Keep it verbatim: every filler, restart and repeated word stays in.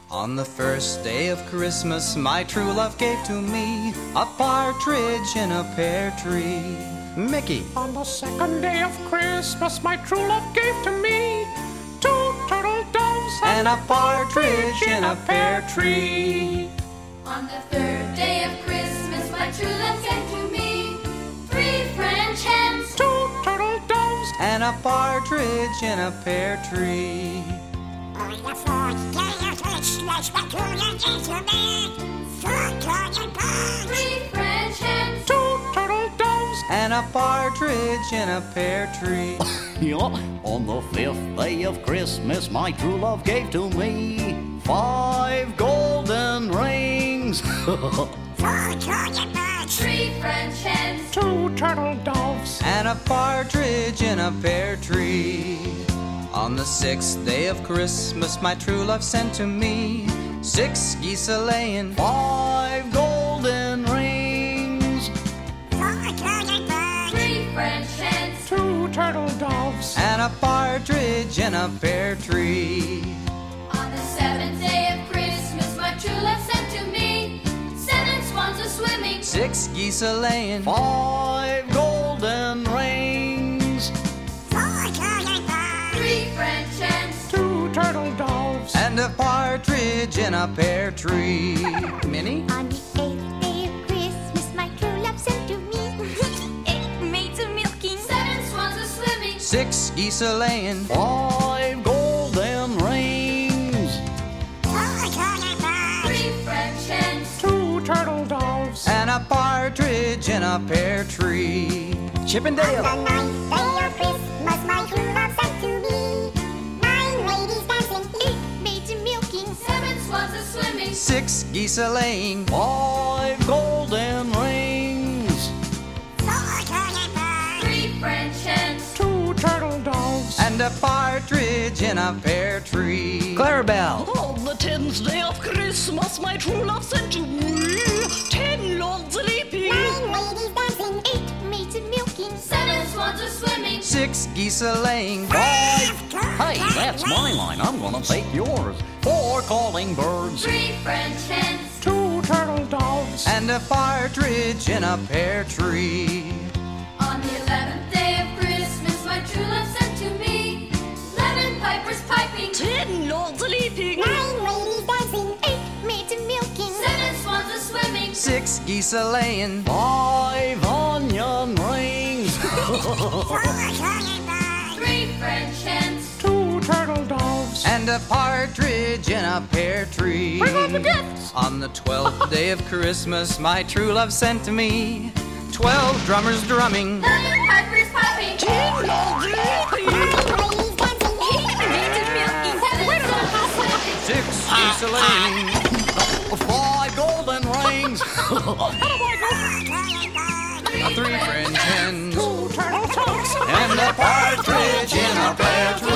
On the first day of Christmas, my true love gave to me a partridge in a pear tree. Mickey. On the second day of Christmas, my true love gave to me two turtle doves and a partridge in a pear tree. On the third day of Christmas, my true love gave to me three French hens, two turtle doves and a partridge in a pear tree. On the fourth day of Christmas, my true love gave to me four turtle doves, three French hens, two turtle doves and a partridge in a pear tree. Yeah. On the fifth day of Christmas, my true love gave to me five golden rings. four turtle doves, three French hens, two turtle doves and a partridge in a pear tree. On the sixth day of Christmas, my true love sent to me six geese a-laying, Five golden rings. four turtle doves, three French hens, two turtle doves and a partridge in a pear tree. On the seventh day of Christmas, my true love sent to me seven swans a-swimming, Six geese a-laying, Five golden rings. four turtle doves, three French hens, two turtle doves and a partridge in a pear tree. Minnie? On the eighth day of Christmas, my true love sent to me eight maids a milking, seven swans a-swimming, Six geese a-laying, Five golden rings. four turtle doves, three French hens, two turtle doves and a partridge in a pear tree. Chippendale. On the ninth day of Christmas, my true love sent to me nine ladies dancing, eight maids a milking, seven swans a-swimming, Six geese a-laying, Five golden rings. four turtle doves, three French hens, two turtle doves and a partridge in a pear tree. Clarabelle. On the tenth day of Christmas, my true love sent to me ten lords a-leaping, nine ladies dancing, eight maids a milking, seven swans a-swimming, Six geese a-laying, Five. Hey, that's my line. I'm gonna take yours. Four calling birds. three French hens, two turtle doves and a partridge in a pear tree. on the eleventh day of Christmas, my true love sent to me eleven pipers piping, ten lords a-leaping, nine ladies dancing, eight maids a milking, seven swans a-swimming, Six geese a-laying, Five onion rings. four turtle doves, three French hens, two turtle doves and a partridge in a pear tree. Bring on the gifts. On the twelfth day of Christmas, my true love sent to me twelve drummers drumming, eleven pipers piping, ten lords a-leaping, nine ladies dancing, eight maids a milking, seven swans a-swimming, six geese a-laying, Five golden rings. three French hens, two turtle doves and a partridge in a pear tree.